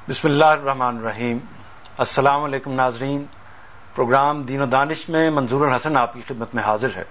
بسم اللہ الرحمن الرحیم۔ السلام علیکم ناظرین، پروگرام دین و دانش میں منظور الحسن آپ کی خدمت میں حاضر ہے۔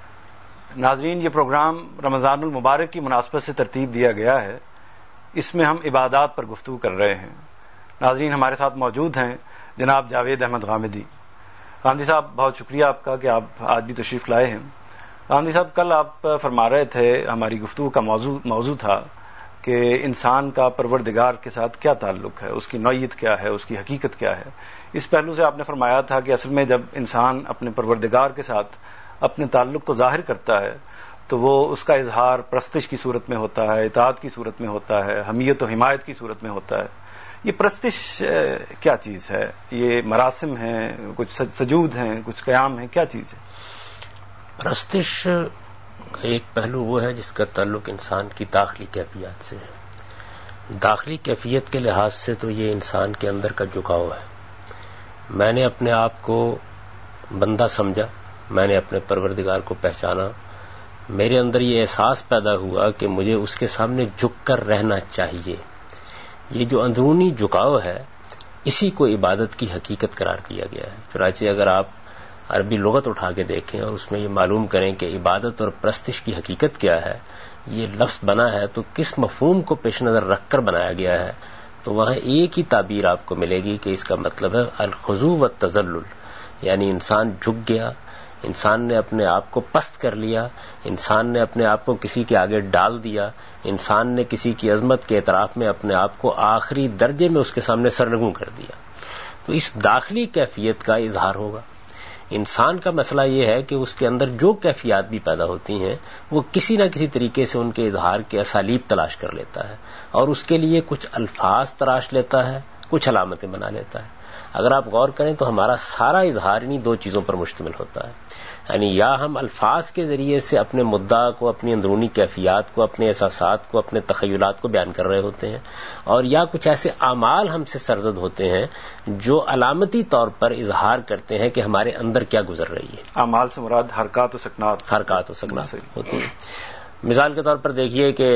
ناظرین، یہ پروگرام رمضان المبارک کی مناسبت سے ترتیب دیا گیا ہے۔ اس میں ہم عبادات پر گفتگو کر رہے ہیں۔ ناظرین، ہمارے ساتھ موجود ہیں جناب جاوید احمد غامدی۔ غامدی صاحب، بہت شکریہ آپ کا کہ آپ آج بھی تشریف لائے ہیں۔ غامدی صاحب، کل آپ فرما رہے تھے، ہماری گفتگو کا موضوع تھا کہ انسان کا پروردگار کے ساتھ کیا تعلق ہے، اس کی نوعیت کیا ہے، اس کی حقیقت کیا ہے۔ اس پہلو سے آپ نے فرمایا تھا کہ اصل میں جب انسان اپنے پروردگار کے ساتھ اپنے تعلق کو ظاہر کرتا ہے تو وہ اس کا اظہار پرستش کی صورت میں ہوتا ہے، اطاعت کی صورت میں ہوتا ہے، حمیت و حمایت کی صورت میں ہوتا ہے۔ یہ پرستش کیا چیز ہے؟ یہ مراسم ہیں، کچھ سجود ہیں، کچھ قیام ہیں، کیا چیز ہے؟ پرستش کا ایک پہلو وہ ہے جس کا تعلق انسان کی داخلی کیفیات سے ہے۔ داخلی کیفیت کے لحاظ سے تو یہ انسان کے اندر کا جھکاؤ ہے۔ میں نے اپنے آپ کو بندہ سمجھا، میں نے اپنے پروردگار کو پہچانا، میرے اندر یہ احساس پیدا ہوا کہ مجھے اس کے سامنے جھک کر رہنا چاہیے۔ یہ جو اندرونی جھکاؤ ہے، اسی کو عبادت کی حقیقت قرار دیا گیا ہے۔ چنانچہ اگر آپ عربی لغت اٹھا کے دیکھیں اور اس میں یہ معلوم کریں کہ عبادت اور پرستش کی حقیقت کیا ہے، یہ لفظ بنا ہے تو کس مفہوم کو پیش نظر رکھ کر بنایا گیا ہے، تو وہاں ایک ہی تعبیر آپ کو ملے گی کہ اس کا مطلب ہے الخضوع والتذلل، یعنی انسان جھک گیا، انسان نے اپنے آپ کو پست کر لیا، انسان نے اپنے آپ کو کسی کے آگے ڈال دیا، انسان نے کسی کی عظمت کے اعتراف میں اپنے آپ کو آخری درجے میں اس کے سامنے سرنگوں کر دیا۔ تو اس داخلی کیفیت کا اظہار ہوگا۔ انسان کا مسئلہ یہ ہے کہ اس کے اندر جو کیفیات بھی پیدا ہوتی ہیں وہ کسی نہ کسی طریقے سے ان کے اظہار کے اسالیب تلاش کر لیتا ہے اور اس کے لیے کچھ الفاظ تراش لیتا ہے، کچھ علامتیں بنا لیتا ہے۔ اگر آپ غور کریں تو ہمارا سارا اظہار انہی دو چیزوں پر مشتمل ہوتا ہے، یعنی یا ہم الفاظ کے ذریعے سے اپنے مدعا کو، اپنی اندرونی کیفیات کو، اپنے احساسات کو، اپنے تخیلات کو بیان کر رہے ہوتے ہیں، اور یا کچھ ایسے اعمال ہم سے سرزد ہوتے ہیں جو علامتی طور پر اظہار کرتے ہیں کہ ہمارے اندر کیا گزر رہی ہے۔ اعمال سے مراد حرکات و سکنات ہوتی ہیں۔ مثال کے طور پر دیکھیے کہ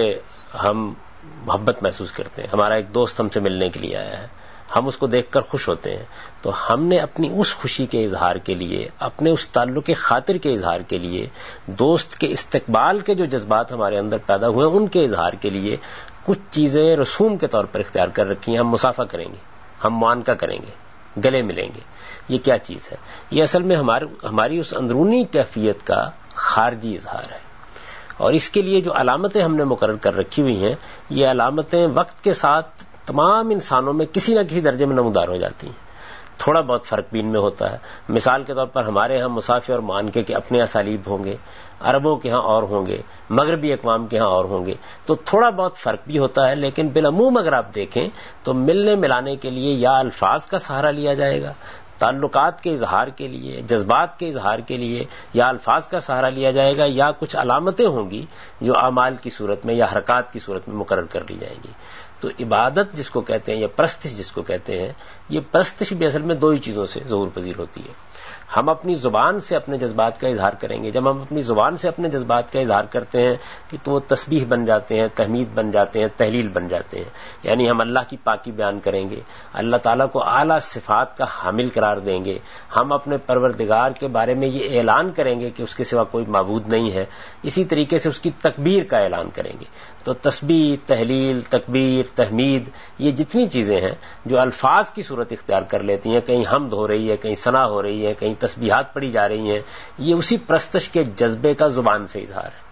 ہم محبت محسوس کرتے ہیں، ہمارا ایک دوست ہم سے ملنے کے لیے آیا ہے، ہم اس کو دیکھ کر خوش ہوتے ہیں، تو ہم نے اپنی اس خوشی کے اظہار کے لیے، اپنے اس تعلق خاطر کے اظہار کے لیے، دوست کے استقبال کے جو جذبات ہمارے اندر پیدا ہوئے ان کے اظہار کے لیے کچھ چیزیں رسوم کے طور پر اختیار کر رکھی ہیں۔ ہم مصافحہ کریں گے، ہم معانقہ کریں گے، گلے ملیں گے۔ یہ کیا چیز ہے؟ یہ اصل میں ہماری اس اندرونی کیفیت کا خارجی اظہار ہے، اور اس کے لیے جو علامتیں ہم نے مقرر کر رکھی ہوئی ہیں، یہ علامتیں وقت کے ساتھ تمام انسانوں میں کسی نہ کسی درجے میں نمودار ہو جاتی ہیں۔ تھوڑا بہت فرق بھی ان میں ہوتا ہے۔ مثال کے طور پر ہمارے ہاں مصافحے اور معانقے کے اپنے اسالیب ہوں گے، عربوں کے ہاں اور ہوں گے، مغربی اقوام کے ہاں اور ہوں گے، تو تھوڑا بہت فرق بھی ہوتا ہے، لیکن بالعموم اگر آپ دیکھیں تو ملنے ملانے کے لیے یا الفاظ کا سہارا لیا جائے گا، تعلقات کے اظہار کے لیے، جذبات کے اظہار کے لیے یا الفاظ کا سہارا لیا جائے گا، یا کچھ علامتیں ہوں گی جو اعمال کی صورت میں یا حرکات کی صورت میں مقرر کر لی جائیں گی۔ تو عبادت جس کو کہتے ہیں یا پرستش جس کو کہتے ہیں، یہ پرستش بھی اصل میں دو ہی چیزوں سے ظہور پذیر ہوتی ہے۔ ہم اپنی زبان سے اپنے جذبات کا اظہار کریں گے۔ جب ہم اپنی زبان سے اپنے جذبات کا اظہار کرتے ہیں کہ تو وہ تسبیح بن جاتے ہیں، تحمید بن جاتے ہیں، تحلیل بن جاتے ہیں، یعنی ہم اللہ کی پاکی بیان کریں گے، اللہ تعالیٰ کو اعلیٰ صفات کا حامل قرار دیں گے، ہم اپنے پروردگار کے بارے میں یہ اعلان کریں گے کہ اس کے سوا کوئی معبود نہیں ہے، اسی طریقے سے اس کی تکبیر کا اعلان کریں گے۔ تو تسبیح، تحلیل، تکبیر، تحمید، یہ جتنی چیزیں ہیں جو الفاظ کی صورت اختیار کر لیتی ہیں، کہیں حمد ہو رہی ہے، کہیں ثنا ہو رہی ہے، کہیں تسبیحات پڑھی جا رہی ہیں، یہ اسی پرستش کے جذبے کا زبان سے اظہار ہے۔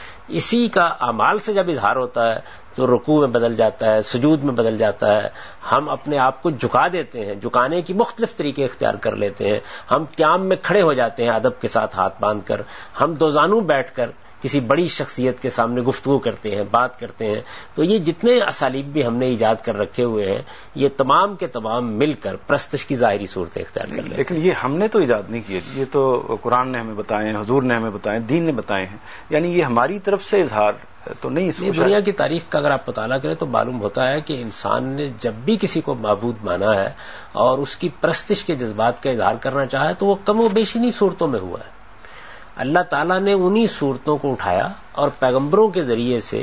اسی کا اعمال سے جب اظہار ہوتا ہے تو رکوع میں بدل جاتا ہے، سجود میں بدل جاتا ہے، ہم اپنے آپ کو جھکا دیتے ہیں، جھکانے کی مختلف طریقے اختیار کر لیتے ہیں، ہم قیام میں کھڑے ہو جاتے ہیں ادب کے ساتھ ہاتھ باندھ کر، ہم دوزانو بیٹھ کر کسی بڑی شخصیت کے سامنے گفتگو کرتے ہیں، بات کرتے ہیں۔ تو یہ جتنے اسالیب بھی ہم نے ایجاد کر رکھے ہوئے ہیں، یہ تمام کے تمام مل کر پرستش کی ظاہری صورتیں اختیار کر لیتے ہیں۔ لیکن یہ ہم نے تو ایجاد نہیں کیے، یہ تو قرآن نے ہمیں بتائے ہیں، حضور نے ہمیں بتائے ہیں، دین نے بتائے ہیں، یعنی یہ ہماری طرف سے اظہار تو نہیں۔ دنیا کی تاریخ کا اگر آپ مطالعہ کریں تو معلوم ہوتا ہے کہ انسان نے جب بھی کسی کو معبود مانا ہے اور اس کی پرستش کے جذبات کا اظہار کرنا چاہا ہے تو وہ کم و بیش انہی صورتوں میں ہوا ہے۔ اللہ تعالیٰ نے انہی صورتوں کو اٹھایا اور پیغمبروں کے ذریعے سے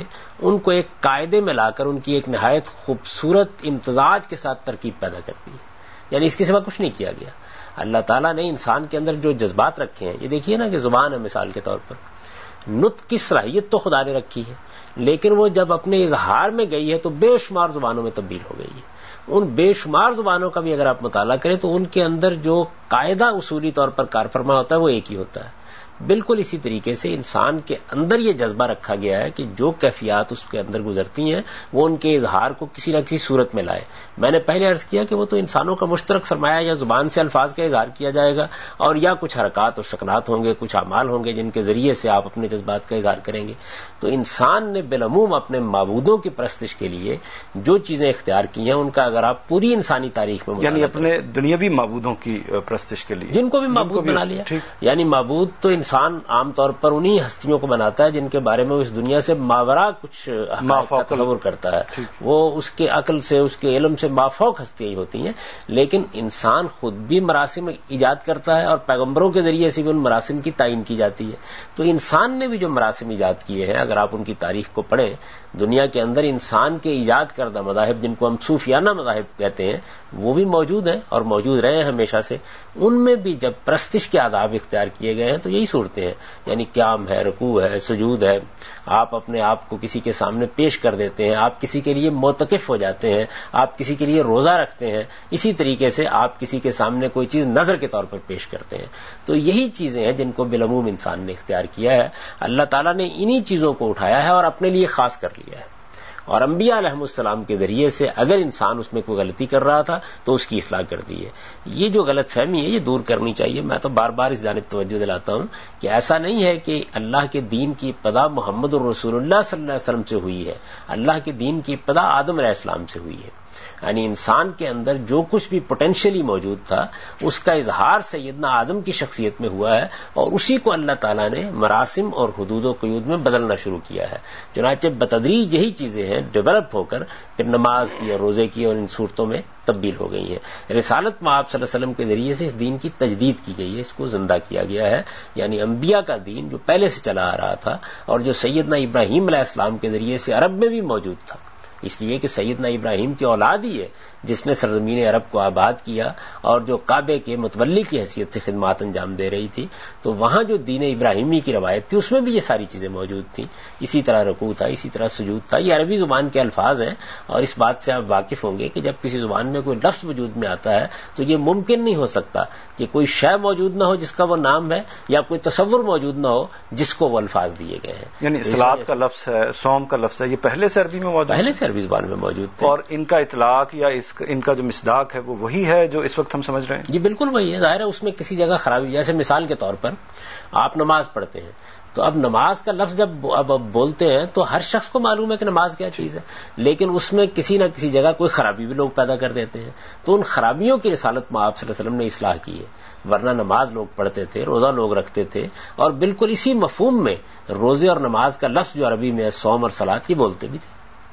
ان کو ایک قاعدے میں لا کر ان کی ایک نہایت خوبصورت امتزاج کے ساتھ ترکیب پیدا کرتی ہے. یعنی اس کے سوا کچھ نہیں کیا گیا. اللہ تعالیٰ نے انسان کے اندر جو جذبات رکھے ہیں، یہ دیکھیے نا کہ زبان ہے مثال کے طور پر، نطق کی صلاحیت تو خدا نے رکھی ہے، لیکن وہ جب اپنے اظہار میں گئی ہے تو بے شمار زبانوں میں تبدیل ہو گئی ہے. ان بے شمار زبانوں کا بھی اگر آپ مطالعہ کریں تو ان کے اندر جو قاعدہ اصولی طور پر کار فرما ہوتا ہے وہ ایک ہی ہوتا ہے. بالکل اسی طریقے سے انسان کے اندر یہ جذبہ رکھا گیا ہے کہ جو کیفیات اس کے اندر گزرتی ہیں وہ ان کے اظہار کو کسی نہ کسی صورت میں لائے. میں نے پہلے عرض کیا کہ وہ تو انسانوں کا مشترک سرمایہ، یا زبان سے الفاظ کا اظہار کیا جائے گا، اور یا کچھ حرکات اور سکنات ہوں گے، کچھ اعمال ہوں گے جن کے ذریعے سے آپ اپنے جذبات کا اظہار کریں گے. تو انسان نے بالعموم اپنے معبودوں کی پرستش کے لیے جو چیزیں اختیار کی ہیں ان کا اگر آپ پوری انسانی تاریخ میں یعنی اپنے دنیاوی معبودوں کی پرستش کے لیے جن کو بھی معبود بنا لیا. یعنی معبود تو انسان عام طور پر انہی ہستیوں کو بناتا ہے جن کے بارے میں وہ اس دنیا سے ماورا کچھ تصور کرتا ہے، وہ اس کے عقل سے، اس کے علم سے مافوق ہستیاں ہی ہوتی ہیں. لیکن انسان خود بھی مراسم ایجاد کرتا ہے اور پیغمبروں کے ذریعے سے بھی ان مراسم کی تعین کی جاتی ہے. تو انسان نے بھی جو مراسم ایجاد کیے ہیں اگر آپ ان کی تاریخ کو پڑھیں، دنیا کے اندر انسان کے ایجاد کردہ مذاہب جن کو ہم صوفیانہ مذاہب کہتے ہیں وہ بھی موجود ہیں اور موجود رہے ہیں ہمیشہ سے. ان میں بھی جب پرستش کے آداب اختیار کیے گئے ہیں تو یہی صورتیں ہیں، یعنی قیام ہے، رکوع ہے، سجود ہے، آپ اپنے آپ کو کسی کے سامنے پیش کر دیتے ہیں، آپ کسی کے لیے معتکف ہو جاتے ہیں، آپ کسی کے لیے روزہ رکھتے ہیں، اسی طریقے سے آپ کسی کے سامنے کوئی چیز نظر کے طور پر پیش کرتے ہیں. تو یہی چیزیں ہیں جن کو بالعموم انسان نے اختیار کیا ہے. اللہ تعالیٰ نے انہی چیزوں کو اٹھایا ہے اور اپنے لیے خاص کر لیا ہے. اور انبیاء علیہ السلام کے ذریعے سے اگر انسان اس میں کوئی غلطی کر رہا تھا تو اس کی اصلاح کر دی ہے. یہ جو غلط فہمی ہے یہ دور کرنی چاہیے. میں تو بار بار اس جانب توجہ دلاتا ہوں کہ ایسا نہیں ہے کہ اللہ کے دین کی ابتدا محمد الرسول اللہ صلی اللہ علیہ وسلم سے ہوئی ہے. اللہ کے دین کی ابتدا آدم علیہ السلام سے ہوئی ہے. یعنی انسان کے اندر جو کچھ بھی پوٹینشیلی موجود تھا اس کا اظہار سیدنا آدم کی شخصیت میں ہوا ہے، اور اسی کو اللہ تعالیٰ نے مراسم اور حدود و قیود میں بدلنا شروع کیا ہے. چنانچہ بتدریج یہی چیزیں ہیں ڈیولپ ہو کر پھر نماز کی اور روزے کی اور ان صورتوں میں تبدیل ہو گئی ہیں. رسالت میں آپ صلی اللہ علیہ وسلم کے ذریعے سے اس دین کی تجدید کی گئی ہے، اس کو زندہ کیا گیا ہے. یعنی انبیاء کا دین جو پہلے سے چلا آ رہا تھا اور جو سیدنا ابراہیم علیہ السلام کے ذریعے سے عرب میں بھی موجود تھا، اس لیے کہ سیدنا ابراہیم کی اولاد ہی ہے جس نے سرزمین عرب کو آباد کیا اور جو کعبے کے متولی کی حیثیت سے خدمات انجام دے رہی تھی. تو وہاں جو دین ابراہیمی کی روایت تھی اس میں بھی یہ ساری چیزیں موجود تھیں. اسی طرح رکوع تھا، اسی طرح سجود تھا. یہ عربی زبان کے الفاظ ہیں اور اس بات سے آپ واقف ہوں گے کہ جب کسی زبان میں کوئی لفظ وجود میں آتا ہے تو یہ ممکن نہیں ہو سکتا کہ کوئی شے موجود نہ ہو جس کا وہ نام ہے، یا کوئی تصور موجود نہ ہو جس کو وہ الفاظ دیے گئے ہیں. یعنی صلاۃ کا لفظ ہے، صوم کا لفظ ہے، یہ پہلے سے عربی میں موجود ہے، پہلے سے عربی زبان میں موجود تھے. اور ان کا اطلاق یا ان کا جو مصداق ہے وہ وہی ہے جو اس وقت ہم سمجھ رہے ہیں. جی بالکل وہی ہے. ظاہر ہے اس میں کسی جگہ خرابی، جیسے مثال کے طور پر آپ نماز پڑھتے ہیں تو اب نماز کا لفظ جب اب بولتے ہیں تو ہر شخص کو معلوم ہے کہ نماز کیا چیز ہے، لیکن اس میں کسی نہ کسی جگہ کوئی خرابی بھی لوگ پیدا کر دیتے ہیں. تو ان خرابیوں کی رسالت میں آپ صلی اللہ علیہ وسلم نے اصلاح کی ہے. ورنہ نماز لوگ پڑھتے تھے، روزہ لوگ رکھتے تھے، اور بالکل اسی مفہوم میں روزے اور نماز کا لفظ جو عربی میں ہے صوم اور صلاۃ کی بولتے بھی تھے.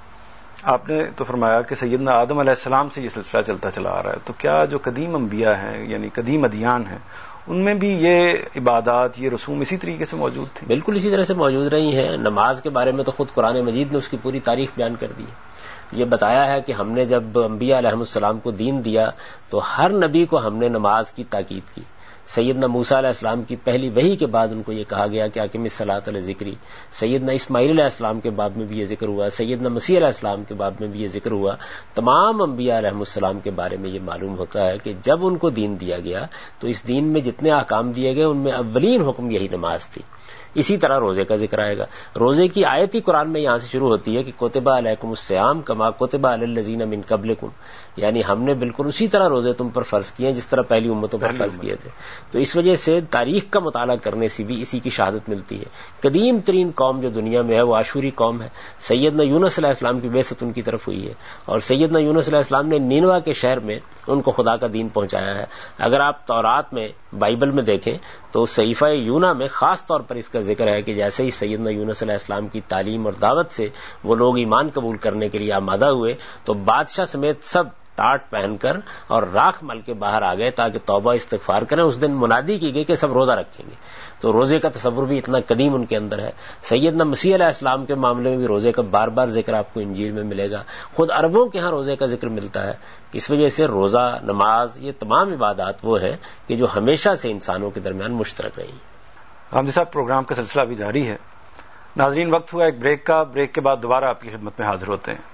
آپ نے تو فرمایا کہ سیدنا آدم علیہ السلام سے یہ سلسلہ چلتا چلا آ رہا ہے. تو کیا جو قدیم انبیاء ہیں یعنی قدیم ادیان ہیں ان میں بھی یہ عبادات، یہ رسوم اسی طریقے سے موجود تھیں؟ بالکل اسی طرح سے موجود رہی ہیں. نماز کے بارے میں تو خود قرآن مجید نے اس کی پوری تاریخ بیان کر دی ہے. یہ بتایا ہے کہ ہم نے جب انبیاء علیہ السلام کو دین دیا تو ہر نبی کو ہم نے نماز کی تاکید کی. سیدنا موسیٰ علیہ السلام کی پہلی وحی کے بعد ان کو یہ کہا گیا کہ اقم الصلاۃ علی ذکری. سیدنا اسماعیل علیہ السلام کے باب میں بھی یہ ذکر ہوا، سیدنا مسیح علیہ السلام کے باب میں بھی یہ ذکر ہوا. تمام انبیاء علیہ السلام کے بارے میں یہ معلوم ہوتا ہے کہ جب ان کو دین دیا گیا تو اس دین میں جتنے احکام دیے گئے ان میں اولین حکم یہی نماز تھی. اسی طرح روزے کا ذکر آئے گا. روزے کی آیت ہی قرآن میں یہاں سے شروع ہوتی ہے کہ کتب علیکم الصیام کما کتب علی الذین من قبلکم، یعنی ہم نے بالکل اسی طرح روزے تم پر فرض کیے ہیں جس طرح پہلی امتوں پر فرض کیے تھے. تو اس وجہ سے تاریخ کا مطالعہ کرنے سے بھی اسی کی شہادت ملتی ہے. قدیم ترین قوم جو دنیا میں ہے وہ عاشوری قوم ہے. سیدنا یونس علیہ السلام کی بعثت ان کی طرف ہوئی ہے، اور سیدنا یونس علیہ السلام نے نینوا کے شہر میں ان کو خدا کا دین پہنچایا ہے. اگر آپ تورات میں، بائبل میں دیکھیں تو صحیفہ یونا میں خاص طور پر اس کا ذکر ہے کہ جیسے ہی سیدنا یونس علیہ السلام کی تعلیم اور دعوت سے وہ لوگ ایمان قبول کرنے کے لیے آمادہ ہوئے تو بادشاہ سمیت سب ٹاٹ پہن کر اور راکھ مل کے باہر آ گئے تاکہ توبہ استغفار کریں. اس دن منادی کی گئی کہ سب روزہ رکھیں گے. تو روزے کا تصور بھی اتنا قدیم ان کے اندر ہے. سیدنا مسیح علیہ السلام کے معاملے میں بھی روزے کا بار بار ذکر آپ کو انجیل میں ملے گا. خود عربوں کے ہاں روزے کا ذکر ملتا ہے. اس وجہ سے روزہ، نماز، یہ تمام عبادات وہ ہیں کہ جو ہمیشہ سے انسانوں کے درمیان مشترک رہی ہیں. حامدی صاحب، پروگرام کا سلسلہ بھی جاری ہے. ناظرین، وقت ہوا ایک بریک کا. بریک کے بعد دوبارہ آپ کی خدمت میں حاضر ہوتے ہیں.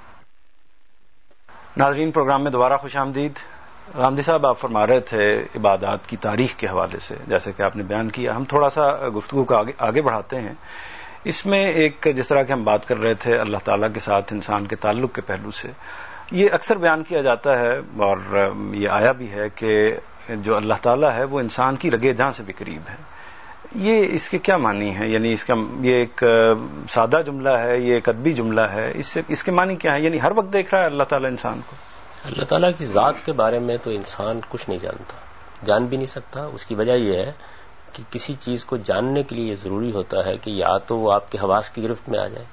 ناظرین، پروگرام میں دوبارہ خوش آمدید. حامدی صاحب، آپ فرما رہے تھے عبادات کی تاریخ کے حوالے سے، جیسے کہ آپ نے بیان کیا. ہم تھوڑا سا گفتگو کو آگے بڑھاتے ہیں. اس میں ایک، جس طرح کہ ہم بات کر رہے تھے اللہ تعالیٰ کے ساتھ انسان کے تعلق کے پہلو سے، یہ اکثر بیان کیا جاتا ہے اور یہ آیا بھی ہے کہ جو اللہ تعالیٰ ہے وہ انسان کی رگے جاں سے بھی قریب ہے. یہ اس کے کیا معنی ہے؟ یعنی اس کا یہ ایک سادہ جملہ ہے، یہ ایک ادبی جملہ ہے، اس کے معنی کیا ہے؟ یعنی ہر وقت دیکھ رہا ہے اللہ تعالیٰ انسان کو؟ اللہ تعالیٰ کی ذات کے بارے میں تو انسان کچھ نہیں جانتا، جان بھی نہیں سکتا. اس کی وجہ یہ ہے کہ کسی چیز کو جاننے کے لیے یہ ضروری ہوتا ہے کہ یا تو وہ آپ کے حواس کی گرفت میں آ جائے،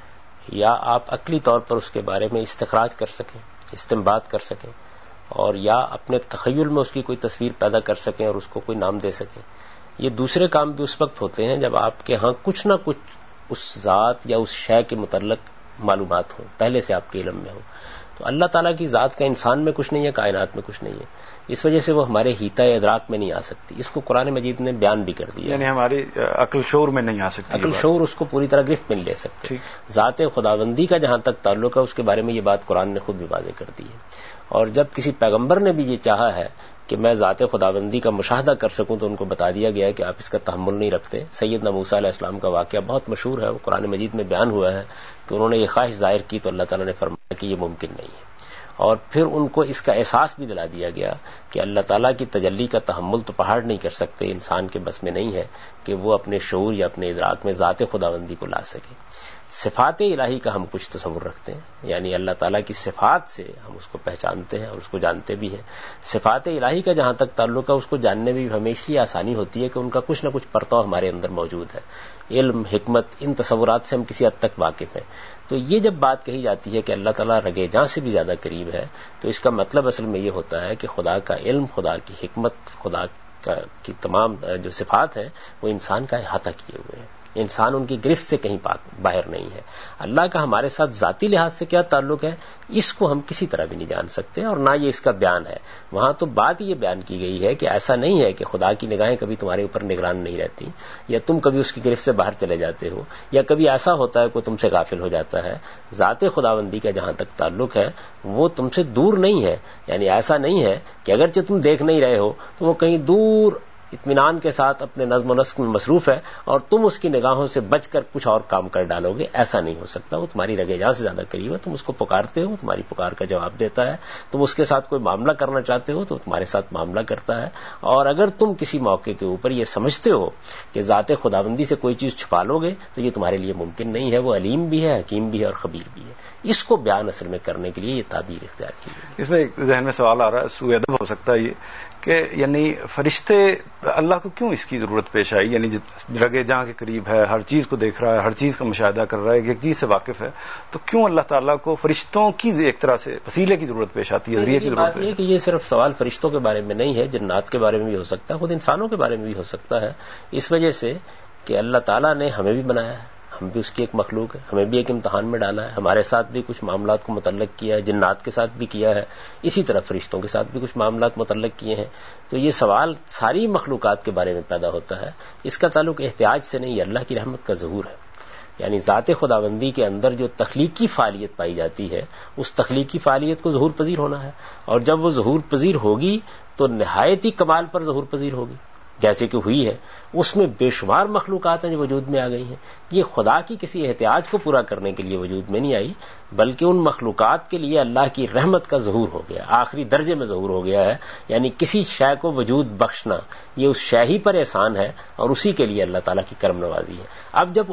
یا آپ عقلی طور پر اس کے بارے میں استخراج کر سکیں، استنباط کر سکیں، اور یا اپنے تخیل میں اس کی کوئی تصویر پیدا کر سکیں اور اس کو کوئی نام دے سکیں. یہ دوسرے کام بھی اس وقت ہوتے ہیں جب آپ کے ہاں کچھ نہ کچھ اس ذات یا اس شے کے متعلق معلومات ہوں، پہلے سے آپ کے علم میں ہوں. تو اللہ تعالیٰ کی ذات کا انسان میں کچھ نہیں ہے، کائنات میں کچھ نہیں ہے. اس وجہ سے وہ ہمارے حیطۂ ادراک میں نہیں آ سکتی. اس کو قرآن مجید نے بیان بھی کر دیا، یعنی ہماری عقل شعور میں نہیں آ سکتی، عقل شعور اس کو پوری طرح گرفت میں نہیں لے سکتے. ذات خداوندی کا جہاں تک تعلق ہے اس کے بارے میں یہ بات قرآن نے خود بھی واضح کر دی ہے. اور جب کسی پیغمبر نے بھی یہ چاہا ہے کہ میں ذات خداوندی کا مشاہدہ کر سکوں تو ان کو بتا دیا گیا ہے کہ آپ اس کا تحمل نہیں رکھتے. سیدنا موسیٰ علیہ السلام کا واقعہ بہت مشہور ہے، وہ قرآن مجید میں بیان ہوا ہے کہ انہوں نے یہ خواہش ظاہر کی تو اللہ تعالیٰ نے فرمایا کہ یہ ممکن نہیں ہے. اور پھر ان کو اس کا احساس بھی دلا دیا گیا کہ اللہ تعالیٰ کی تجلی کا تحمل تو پہاڑ نہیں کر سکتے، انسان کے بس میں نہیں ہے کہ وہ اپنے شعور یا اپنے ادراک میں ذات خداوندی کو لا سکے. صفات الہی کا ہم کچھ تصور رکھتے ہیں، یعنی اللہ تعالیٰ کی صفات سے ہم اس کو پہچانتے ہیں اور اس کو جانتے بھی ہیں. صفات الہی کا جہاں تک تعلق ہے اس کو جاننے میں بھی ہمیں اس لیے آسانی ہوتی ہے کہ ان کا کچھ نہ کچھ پرتو ہمارے اندر موجود ہے. علم، حکمت، ان تصورات سے ہم کسی حد تک واقف ہیں. تو یہ جب بات کہی جاتی ہے کہ اللہ تعالیٰ رگے جاں سے بھی زیادہ قریب ہے تو اس کا مطلب اصل میں یہ ہوتا ہے کہ خدا کا علم، خدا کی حکمت، خدا کی تمام جو صفات ہیں وہ انسان کا احاطہ کیے ہوئے ہیں. انسان ان کی گرفت سے کہیں باہر نہیں ہے. اللہ کا ہمارے ساتھ ذاتی لحاظ سے کیا تعلق ہے اس کو ہم کسی طرح بھی نہیں جان سکتے، اور نہ یہ اس کا بیان ہے. وہاں تو بات یہ بیان کی گئی ہے کہ ایسا نہیں ہے کہ خدا کی نگاہیں کبھی تمہارے اوپر نگران نہیں رہتی، یا تم کبھی اس کی گرفت سے باہر چلے جاتے ہو، یا کبھی ایسا ہوتا ہے کوئی تم سے غافل ہو جاتا ہے. ذات خداوندی کا جہاں تک تعلق ہے وہ تم سے دور نہیں ہے. یعنی ایسا نہیں ہے کہ اگرچہ تم دیکھ نہیں رہے ہو تو وہ کہیں دور اطمینان کے ساتھ اپنے نظم و نسق میں مصروف ہے اور تم اس کی نگاہوں سے بچ کر کچھ اور کام کر ڈالو گے. ایسا نہیں ہو سکتا. وہ تمہاری رگے جاں سے زیادہ قریب ہے. تم اس کو پکارتے ہو، تمہاری پکار کا جواب دیتا ہے. تم اس کے ساتھ کوئی معاملہ کرنا چاہتے ہو تو تمہارے ساتھ معاملہ کرتا ہے. اور اگر تم کسی موقع کے اوپر یہ سمجھتے ہو کہ ذات خداوندی سے کوئی چیز چھپا لو گے تو یہ تمہارے لیے ممکن نہیں ہے. وہ علیم بھی ہے، حکیم بھی ہے اور خبیر بھی ہے. اس کو بیان اصل میں کرنے کے لیے یہ تعبیر اختیار کی ہے. اس میں ایک ذہن میں سوال آ رہا ہے، سوء ادب ہو سکتا ہے یہ کہ یعنی فرشتے اللہ کو کیوں اس کی ضرورت پیش آئی؟ یعنی رگے جہاں کے قریب ہے، ہر چیز کو دیکھ رہا ہے، ہر چیز کا مشاہدہ کر رہا ہے، ایک چیز سے واقف ہے، تو کیوں اللہ تعالیٰ کو فرشتوں کی ایک طرح سے وسیلے کی ضرورت پیش آتی ہے، ذریعے کی ضرورت ہے؟ کہ یہ صرف سوال فرشتوں کے بارے میں نہیں ہے، جنات کے بارے میں بھی ہو سکتا ہے، خود انسانوں کے بارے میں بھی ہو سکتا ہے. اس وجہ سے کہ اللہ تعالیٰ نے ہمیں بھی بنایا ہے، ہم بھی اس کی ایک مخلوق ہے، ہمیں بھی ایک امتحان میں ڈالا ہے. ہمارے ساتھ بھی کچھ معاملات کو متعلق کیا ہے، جنات کے ساتھ بھی کیا ہے، اسی طرح فرشتوں کے ساتھ بھی کچھ معاملات متعلق کیے ہیں. تو یہ سوال ساری مخلوقات کے بارے میں پیدا ہوتا ہے. اس کا تعلق احتیاج سے نہیں، یہ اللہ کی رحمت کا ظہور ہے. یعنی ذات خداوندی کے اندر جو تخلیقی فعالیت پائی جاتی ہے اس تخلیقی فعالیت کو ظہور پذیر ہونا ہے، اور جب وہ ظہور پذیر ہوگی تو نہایت ہی کمال پر ظہور پذیر ہوگی جیسے کہ ہوئی ہے. اس میں بے شمار مخلوقات ہیں جو وجود میں آ گئی ہیں. یہ خدا کی کسی احتیاج کو پورا کرنے کے لیے وجود میں نہیں آئی، بلکہ ان مخلوقات کے لیے اللہ کی رحمت کا ظہور ہو گیا، آخری درجے میں ظہور ہو گیا ہے. یعنی کسی شے کو وجود بخشنا یہ اس شے ہی پر احسان ہے اور اسی کے لیے اللہ تعالیٰ کی کرم نوازی ہے. اب جب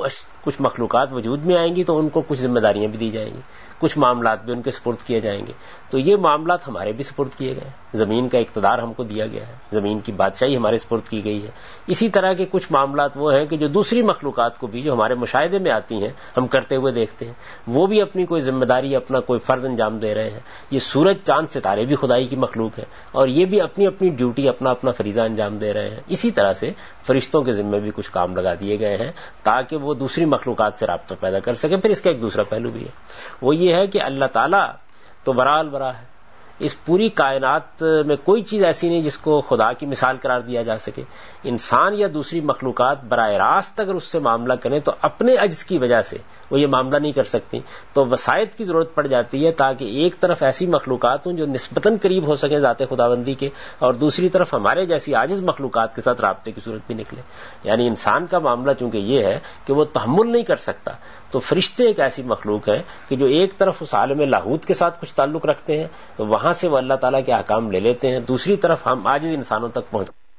کچھ مخلوقات وجود میں آئیں گی تو ان کو کچھ ذمہ داریاں بھی دی جائیں گی، کچھ معاملات بھی ان کے سپرد کیے جائیں گے. تو یہ معاملات ہمارے بھی سپرد کیے گئے ہیں، زمین کا اقتدار ہم کو دیا گیا ہے، زمین کی بادشاہی ہمارے سپرد کی گئی ہے. اسی طرح کے کچھ معاملات وہ ہیں کہ جو دوسری مخلوقات کو بھی جو ہمارے مشاہدے میں آتی ہیں ہم کرتے ہوئے دیکھتے ہیں، وہ بھی اپنی کوئی ذمہ داری، اپنا کوئی فرض انجام دے رہے ہیں. یہ سورج چاند ستارے بھی خدائی کی مخلوق ہے اور یہ بھی اپنی اپنی ڈیوٹی، اپنا اپنا فریضہ انجام دے رہے ہیں. اسی طرح سے فرشتوں کے ذمے بھی کچھ کام لگا دیے گئے ہیں تاکہ وہ دوسری مخلوقات سے رابطہ پیدا کر سکیں. پھر اس کا ایک دوسرا پہلو بھی ہے، وہ یہ ہے کہ اللہ تعالیٰ تو برا البرا ہے. اس پوری کائنات میں کوئی چیز ایسی نہیں جس کو خدا کی مثال قرار دیا جا سکے. انسان یا دوسری مخلوقات براہ راست اگر اس سے معاملہ کریں تو اپنے عجز کی وجہ سے وہ یہ معاملہ نہیں کر سکتی، تو وسائط کی ضرورت پڑ جاتی ہے تاکہ ایک طرف ایسی مخلوقات ہوں جو نسبتاً قریب ہو سکیں ذات خداوندی کے، اور دوسری طرف ہمارے جیسی عاجز مخلوقات کے ساتھ رابطے کی صورت بھی نکلے. یعنی انسان کا معاملہ چونکہ یہ ہے کہ وہ تحمل نہیں کر سکتا، تو فرشتے ایک ایسی مخلوق ہے کہ جو ایک طرف اس عالم لاہوت کے ساتھ کچھ تعلق رکھتے ہیں، تو وہاں سے وہ اللہ تعالیٰ کے احکام لے لیتے ہیں، دوسری طرف ہم عاجز انسانوں تک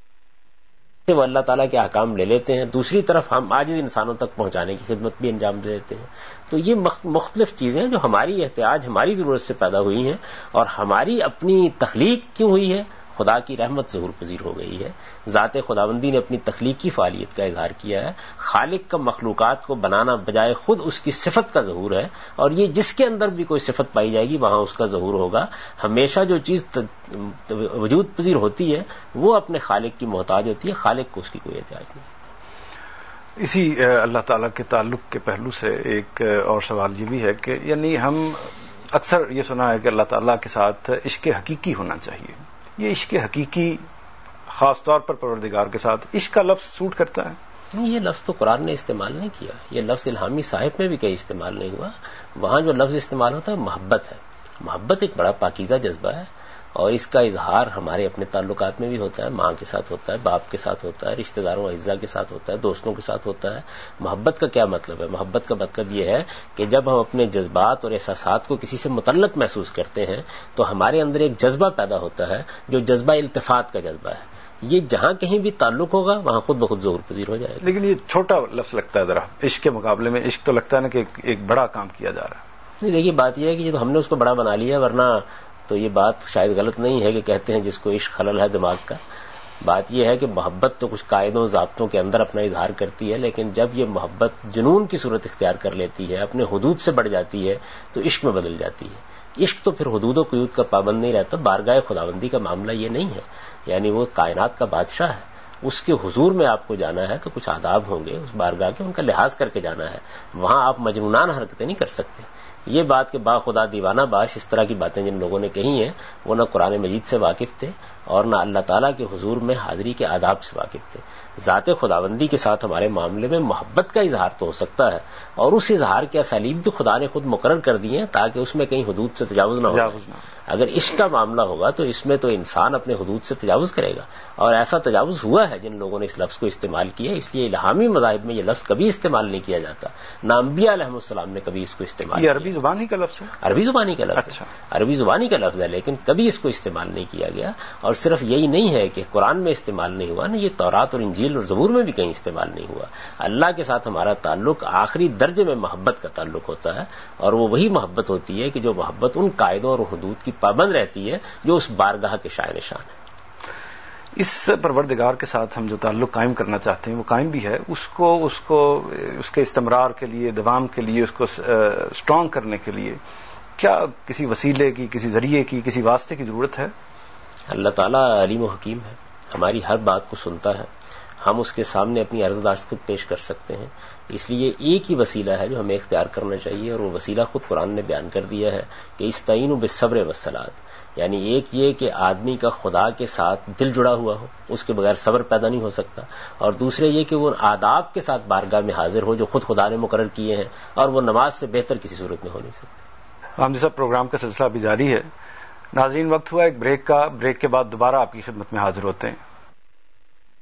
پہنچانے کی خدمت بھی انجام دے دیتے ہیں. تو یہ مختلف چیزیں جو ہماری احتیاج، ہماری ضرورت سے پیدا ہوئی ہیں، اور ہماری اپنی تخلیق کیوں ہوئی ہے؟ خدا کی رحمت ظہور پذیر ہو گئی ہے. ذات خداوندی نے اپنی تخلیقی فعالیت کا اظہار کیا ہے. خالق کا مخلوقات کو بنانا بجائے خود اس کی صفت کا ظہور ہے، اور یہ جس کے اندر بھی کوئی صفت پائی جائے گی وہاں اس کا ظہور ہوگا. ہمیشہ جو چیز وجود پذیر ہوتی ہے وہ اپنے خالق کی محتاج ہوتی ہے، خالق کو اس کی کوئی احتیاج نہیں. اسی اللہ تعالیٰ کے تعلق کے پہلو سے ایک اور سوال یہ بھی ہے کہ یعنی ہم اکثر یہ سنا ہے کہ اللہ تعالیٰ کے ساتھ عشق حقیقی ہونا چاہیے. یہ عشق حقیقی خاص طور پر پروردگار کے ساتھ عشق کا لفظ سوٹ کرتا ہے؟ نہیں، یہ لفظ تو قرآن نے استعمال نہیں کیا. یہ لفظ الہامی صاحب میں بھی کہیں استعمال نہیں ہوا. وہاں جو لفظ استعمال ہوتا ہے محبت ہے. محبت ایک بڑا پاکیزہ جذبہ ہے، اور اس کا اظہار ہمارے اپنے تعلقات میں بھی ہوتا ہے. ماں کے ساتھ ہوتا ہے، باپ کے ساتھ ہوتا ہے، رشتہ داروں اعزاء کے ساتھ ہوتا ہے، دوستوں کے ساتھ ہوتا ہے. محبت کا کیا مطلب ہے؟ محبت کا مطلب یہ ہے کہ جب ہم اپنے جذبات اور احساسات کو کسی سے متعلق محسوس کرتے ہیں تو ہمارے اندر ایک جذبہ پیدا ہوتا ہے جو جذبہ التفات کا جذبہ ہے. یہ جہاں کہیں بھی تعلق ہوگا وہاں خود بخود ظہور پذیر ہو جائے گا. لیکن یہ چھوٹا لفظ لگتا ہے ذرا عشق کے مقابلے میں. عشق تو لگتا ہے نا کہ ایک بڑا کام کیا جا رہا ہے. نہیں، دیکھیے بات یہ ہے کہ ہم نے اس کو بڑا بنا لیا، ورنہ تو یہ بات شاید غلط نہیں ہے کہ کہتے ہیں جس کو عشق خلل ہے دماغ کا. بات یہ ہے کہ محبت تو کچھ قاعدوں ضابطوں کے اندر اپنا اظہار کرتی ہے، لیکن جب یہ محبت جنون کی صورت اختیار کر لیتی ہے، اپنے حدود سے بڑھ جاتی ہے، تو عشق میں بدل جاتی ہے. عشق تو پھر حدود و قیود کا پابند نہیں رہتا. بارگاہ خداوندی کا معاملہ یہ نہیں ہے. یعنی وہ کائنات کا بادشاہ ہے، اس کے حضور میں آپ کو جانا ہے تو کچھ آداب ہوں گے اس بارگاہ کے، ان کا لحاظ کر کے جانا ہے. وہاں آپ مجنونان حرکتیں نہیں کر سکتے. یہ بات کہ با خدا دیوانہ باش، اس طرح کی باتیں جن لوگوں نے کہی ہیں وہ نہ قرآن مجید سے واقف تھے اور نہ اللہ تعالیٰ کے حضور میں حاضری کے آداب سے واقف تھے. ذات خداوندی کے ساتھ ہمارے معاملے میں محبت کا اظہار تو ہو سکتا ہے، اور اس اظہار کے اسالیب بھی خدا نے خود مقرر کر دیے ہیں تاکہ اس میں کہیں حدود سے تجاوز نہ ہو. اگر عشق کا معاملہ ہوگا تو اس میں تو انسان اپنے حدود سے تجاوز کرے گا، اور ایسا تجاوز ہوا ہے جن لوگوں نے اس لفظ کو استعمال کیا. اس لیے الہامی مذاہب میں یہ لفظ کبھی استعمال نہیں کیا جاتا، نہ انبیاء علیہ السلام نے کبھی اس کو استعمال کیا. یہ عربی زبانی کا لفظ ہے؟ عربی زبانی کا لفظ ہے. عربی زبانی کا لفظ ہے، لیکن کبھی اس کو استعمال نہیں کیا گیا. اور صرف یہی نہیں ہے کہ قرآن میں استعمال نہیں ہوا، نہیں، یہ تورات اور انجیل اور زبور میں بھی کہیں استعمال نہیں ہوا. اللہ کے ساتھ ہمارا تعلق آخری درجے میں محبت کا تعلق ہوتا ہے، اور وہ وہی محبت ہوتی ہے کہ جو محبت ان قاعدوں اور حدود کی پابند رہتی ہے جو اس بارگاہ کے شائع نشان ہے. اس پروردگار کے ساتھ ہم جو تعلق قائم کرنا چاہتے ہیں وہ قائم بھی ہے. اس کے استمرار کے لیے، دوام کے لیے، اس کو اسٹرانگ کرنے کے لیے کیا کسی وسیلے کی، کسی ذریعے کی، کسی واسطے کی ضرورت ہے؟ اللہ تعالیٰ علیم و حکیم ہے، ہماری ہر بات کو سنتا ہے. ہم اس کے سامنے اپنی عرض داشت خود پیش کر سکتے ہیں. اس لیے ایک ہی وسیلہ ہے جو ہمیں اختیار کرنا چاہیے، اور وہ وسیلہ خود قرآن نے بیان کر دیا ہے کہ استعینوا بالصبر والصلاۃ. یعنی ایک یہ کہ آدمی کا خدا کے ساتھ دل جڑا ہوا ہو، اس کے بغیر صبر پیدا نہیں ہو سکتا. اور دوسرے یہ کہ وہ آداب کے ساتھ بارگاہ میں حاضر ہو جو خود خدا نے مقرر کیے ہیں، اور وہ نماز سے بہتر کسی صورت میں ہو نہیں سکتا. ہم جیسا پروگرام کا سلسلہ بھی جاری ہے. ناظرین، وقت ہوا ایک بریک کا. بریک کے بعد دوبارہ آپ کی خدمت میں حاضر ہوتے ہیں.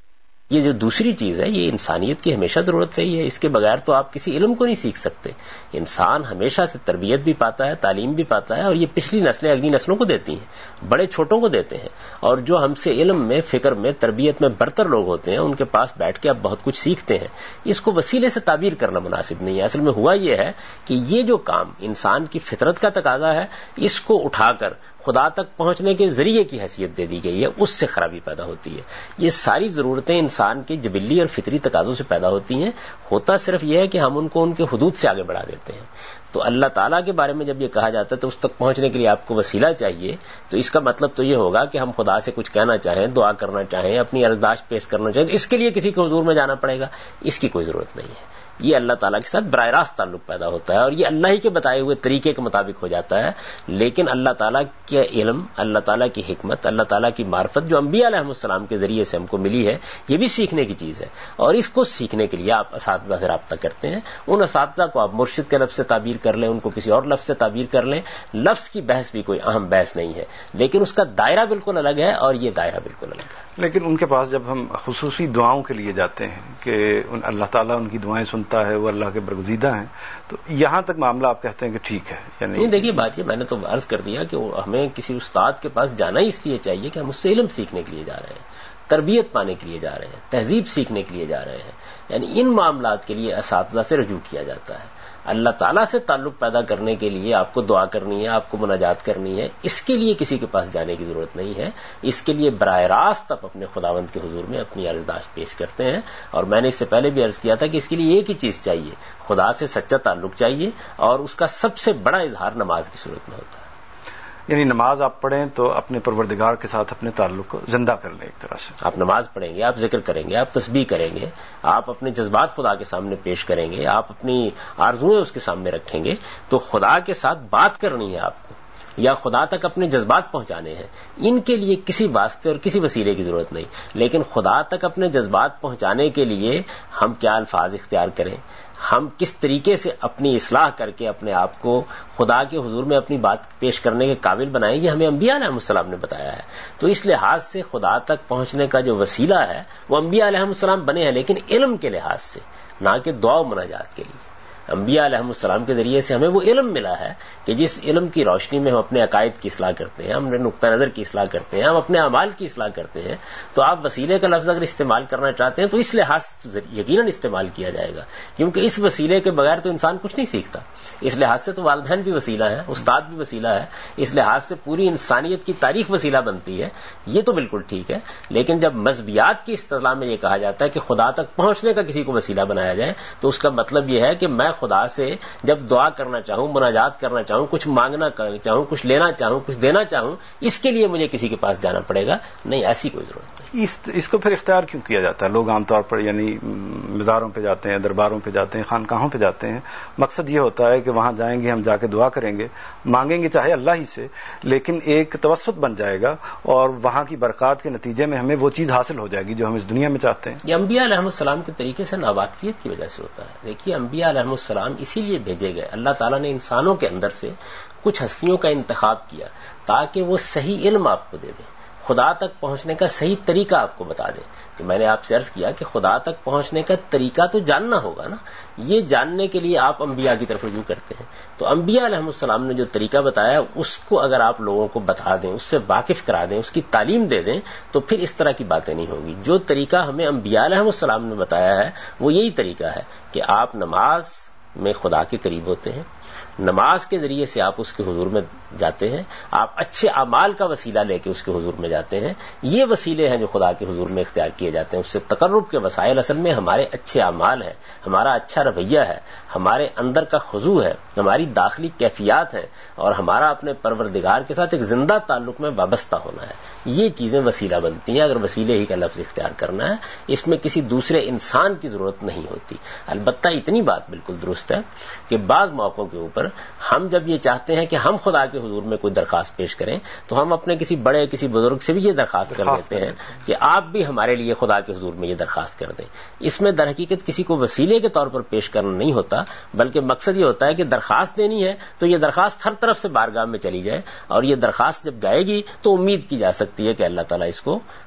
یہ جو دوسری چیز ہے یہ انسانیت کی ہمیشہ ضرورت رہی ہے، اس کے بغیر تو آپ کسی علم کو نہیں سیکھ سکتے. انسان ہمیشہ سے تربیت بھی پاتا ہے، تعلیم بھی پاتا ہے، اور یہ پچھلی نسلیں اگلی نسلوں کو دیتی ہیں، بڑے چھوٹوں کو دیتے ہیں. اور جو ہم سے علم میں، فکر میں، تربیت میں برتر لوگ ہوتے ہیں ان کے پاس بیٹھ کے آپ بہت کچھ سیکھتے ہیں. اس کو وسیلے سے تعبیر کرنا مناسب نہیں ہے. اصل میں ہوا یہ ہے کہ یہ جو کام انسان کی فطرت کا تقاضا ہے اس کو اٹھا کر خدا تک پہنچنے کے ذریعے کی حیثیت دے دی گئی ہے، اس سے خرابی پیدا ہوتی ہے. یہ ساری ضرورتیں انسان کے جبلی اور فطری تقاضوں سے پیدا ہوتی ہیں. ہوتا صرف یہ ہے کہ ہم ان کو ان کے حدود سے آگے بڑھا دیتے ہیں. تو اللہ تعالیٰ کے بارے میں جب یہ کہا جاتا ہے تو اس تک پہنچنے کے لیے آپ کو وسیلہ چاہیے، تو اس کا مطلب تو یہ ہوگا کہ ہم خدا سے کچھ کہنا چاہیں، دعا کرنا چاہیں، اپنی عرضداشت پیش کرنا چاہیں تو اس کے لیے کسی کے حضور میں جانا پڑے گا. اس کی کوئی ضرورت نہیں ہے. یہ اللہ تعالیٰ کے ساتھ براہ راست تعلق پیدا ہوتا ہے اور یہ اللہ ہی کے بتائے ہوئے طریقے کے مطابق ہو جاتا ہے. لیکن اللہ تعالیٰ کے علم، اللہ تعالیٰ کی حکمت، اللہ تعالیٰ کی معرفت جو انبیاء علیہ السلام کے ذریعے سے ہم کو ملی ہے، یہ بھی سیکھنے کی چیز ہے. اور اس کو سیکھنے کے لیے آپ اساتذہ سے رابطہ کرتے ہیں. ان اساتذہ کو آپ مرشد کے لفظ سے تعبیر کر لیں، ان کو کسی اور لفظ سے تعبیر کر لیں. لفظ کی بحث بھی کوئی اہم بحث نہیں ہے، لیکن اس کا دائرہ بالکل الگ ہے اور یہ دائرہ بالکل الگ ہے. لیکن ان کے پاس جب ہم خصوصی دعاؤں کے لیے جاتے ہیں کہ اللہ تعالیٰ ان کی دعائیں سنتا ہے، وہ اللہ کے برگزیدہ ہیں، تو یہاں تک معاملہ آپ کہتے ہیں کہ ٹھیک ہے؟ یعنی نہیں، دیکھیے بات یہ میں نے تو عرض کر دیا کہ ہمیں کسی استاد کے پاس جانا ہی اس لیے چاہیے کہ ہم اس سے علم سیکھنے کے لیے جا رہے ہیں، تربیت پانے کے لیے جا رہے ہیں، تہذیب سیکھنے کے لیے جا رہے ہیں. یعنی ان معاملات کے لیے اساتذہ سے رجوع کیا جاتا ہے. اللہ تعالیٰ سے تعلق پیدا کرنے کے لیے آپ کو دعا کرنی ہے، آپ کو مناجات کرنی ہے، اس کے لیے کسی کے پاس جانے کی ضرورت نہیں ہے. اس کے لیے براہ راست آپ اپنے خداوند کے حضور میں اپنی عرضداشت پیش کرتے ہیں. اور میں نے اس سے پہلے بھی عرض کیا تھا کہ اس کے لیے ایک ہی چیز چاہیے، خدا سے سچا تعلق چاہیے، اور اس کا سب سے بڑا اظہار نماز کی صورت میں ہوتا ہے. یعنی نماز آپ پڑھیں تو اپنے پروردگار کے ساتھ اپنے تعلق کو زندہ کر لیں. ایک طرح سے آپ نماز پڑھیں گے، آپ ذکر کریں گے، آپ تسبیح کریں گے، آپ اپنے جذبات خدا کے سامنے پیش کریں گے، آپ اپنی آرزوئیں اس کے سامنے رکھیں گے، تو خدا کے ساتھ بات کرنی ہے آپ کو، یا خدا تک اپنے جذبات پہنچانے ہیں. ان کے لیے کسی واسطے اور کسی وسیلے کی ضرورت نہیں. لیکن خدا تک اپنے جذبات پہنچانے کے لیے ہم کیا الفاظ اختیار کریں، ہم کس طریقے سے اپنی اصلاح کر کے اپنے آپ کو خدا کے حضور میں اپنی بات پیش کرنے کے قابل بنائیں، یہ ہمیں انبیاء علیہ السلام نے بتایا ہے. تو اس لحاظ سے خدا تک پہنچنے کا جو وسیلہ ہے وہ انبیاء علیہ السلام بنے ہیں، لیکن علم کے لحاظ سے، نہ کہ دعا و مناجات کے لیے. انبیاء علیہ السلام کے ذریعے سے ہمیں وہ علم ملا ہے کہ جس علم کی روشنی میں ہم اپنے عقائد کی اصلاح کرتے ہیں، ہم نقطہ نظر کی اصلاح کرتے ہیں، ہم اپنے اعمال کی اصلاح کرتے ہیں. تو آپ وسیلے کا لفظ اگر استعمال کرنا چاہتے ہیں تو اس لحاظ سے یقیناً استعمال کیا جائے گا، کیونکہ اس وسیلے کے بغیر تو انسان کچھ نہیں سیکھتا. اس لحاظ سے تو والدین بھی وسیلہ ہیں، استاد بھی وسیلہ ہے، اس لحاظ سے پوری انسانیت کی تاریخ وسیلہ بنتی ہے. یہ تو بالکل ٹھیک ہے. لیکن جب مذہبیات کی اصطلاح میں یہ کہا جاتا ہے کہ خدا تک پہنچنے کا کسی کو وسیلہ بنایا جائے، تو اس کا مطلب یہ ہے کہ میں خدا سے جب دعا کرنا چاہوں، مناجات کرنا چاہوں، کچھ مانگنا چاہوں، کچھ لینا چاہوں، کچھ دینا چاہوں، اس کے لیے مجھے کسی کے پاس جانا پڑے گا. نہیں، ایسی کوئی ضرورت نہیں. اس کو پھر اختیار کیوں کیا جاتا ہے؟ لوگ عام طور پر یعنی مزاروں پہ جاتے ہیں، درباروں پہ جاتے ہیں، خانقاہوں پہ جاتے ہیں، مقصد یہ ہوتا ہے کہ وہاں جائیں گے، ہم جا کے دعا کریں گے، مانگیں گے چاہے اللہ ہی سے، لیکن ایک توسط بن جائے گا اور وہاں کی برکات کے نتیجے میں ہمیں وہ چیز حاصل ہو جائے گی جو ہم اس دنیا میں چاہتے ہیں. یہ انبیاء علیہ السلام کے طریقے سے ناواقفیت کی وجہ سے ہوتا ہے. دیکھیے، انبیاء علیہ السلام اسی لیے بھیجے گئے. اللہ تعالیٰ نے انسانوں کے اندر سے کچھ ہستیوں کا انتخاب کیا تاکہ وہ صحیح علم آپ کو دے دیں، خدا تک پہنچنے کا صحیح طریقہ آپ کو بتا دیں. کہ میں نے آپ سے عرض کیا کہ خدا تک پہنچنے کا طریقہ تو جاننا ہوگا نا. یہ جاننے کے لیے آپ انبیاء کی طرف رجوع کرتے ہیں. تو انبیاء علیہ السلام نے جو طریقہ بتایا اس کو اگر آپ لوگوں کو بتا دیں، اس سے واقف کرا دیں، اس کی تعلیم دے دیں، تو پھر اس طرح کی باتیں نہیں ہوگی. جو طریقہ ہمیں انبیاء علیہ السلام نے بتایا ہے وہ یہی طریقہ ہے کہ آپ نماز میں خدا کے قریب ہوتے ہیں، نماز کے ذریعے سے آپ اس کے حضور میں جاتے ہیں، آپ اچھے اعمال کا وسیلہ لے کے اس کے حضور میں جاتے ہیں. یہ وسیلے ہیں جو خدا کے حضور میں اختیار کیے جاتے ہیں. اس سے تقرب کے وسائل اصل میں ہمارے اچھے اعمال ہیں، ہمارا اچھا رویہ ہے، ہمارے اندر کا خضوع ہے، ہماری داخلی کیفیات ہیں، اور ہمارا اپنے پروردگار کے ساتھ ایک زندہ تعلق میں وابستہ ہونا ہے. یہ چیزیں وسیلہ بنتی ہیں. اگر وسیلے ہی کا لفظ اختیار کرنا ہے، اس میں کسی دوسرے انسان کی ضرورت نہیں ہوتی. البتہ اتنی بات بالکل درست ہے کہ بعض موقعوں کے اوپر ہم جب یہ چاہتے ہیں کہ ہم خدا کے حضور میں کوئی درخواست پیش کریں، تو ہم اپنے کسی بڑے کسی بزرگ سے بھی یہ درخواست کر دیتے ہیں کہ آپ بھی ہمارے لیے خدا کے حضور میں یہ درخواست کر دیں. اس میں در حقیقت کسی کو وسیلے کے طور پر پیش کرنا نہیں ہوتا، بلکہ مقصد یہ ہوتا ہے کہ درخواست دینی ہے تو یہ درخواست ہر طرف سے بارگاہ میں چلی جائے، اور یہ درخواست جب گائے گی تو امید کی جا سکتی ہے کہ اللہ تعالیٰ اس کو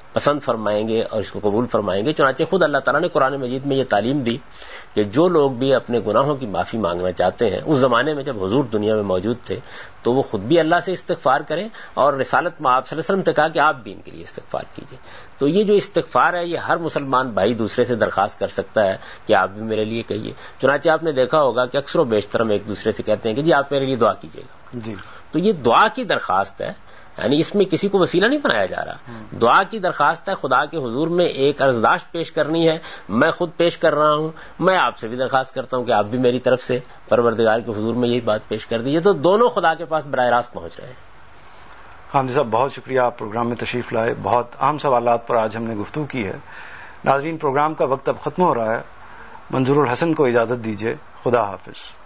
پسند فرمائیں گے اور اس کو قبول فرمائیں گے. چنانچہ خود اللہ تعالیٰ نے قرآن مجید میں یہ تعلیم دی کہ جو لوگ بھی اپنے گناہوں کی معافی مانگنا چاہتے ہیں، اس زمانے میں جب حضور دنیا میں موجود تھے تو وہ خود بھی اللہ سے استغفار کریں، اور رسالت میں آپ صلی اللہ علیہ وسلم نے کہا کہ آپ بھی ان کے لیے استغفار کیجیے. تو یہ جو استغفار ہے یہ ہر مسلمان بھائی دوسرے سے درخواست کر سکتا ہے کہ آپ بھی میرے لیے کہیے. چنانچہ آپ نے دیکھا ہوگا کہ اکثر و بیشتر ہم ایک دوسرے سے کہتے ہیں کہ جی آپ میرے لیے دعا کیجیے گا. جی. تو یہ دعا کی درخواست ہے، یعنی اس میں کسی کو وسیلہ نہیں بنایا جا رہا. دعا کی درخواست ہے، خدا کے حضور میں ایک عرضداشت پیش کرنی ہے. میں خود پیش کر رہا ہوں، میں آپ سے بھی درخواست کرتا ہوں کہ آپ بھی میری طرف سے پروردگار کے حضور میں یہی بات پیش کر دیجیے. تو دونوں خدا کے پاس براہ راست پہنچ رہے ہیں. حامدی صاحب بہت شکریہ، آپ پروگرام میں تشریف لائے. بہت اہم سوالات پر آج ہم نے گفتگو کی ہے. ناظرین، پروگرام کا وقت اب ختم ہو رہا ہے. منظور الحسن کو اجازت دیجیے. خدا حافظ.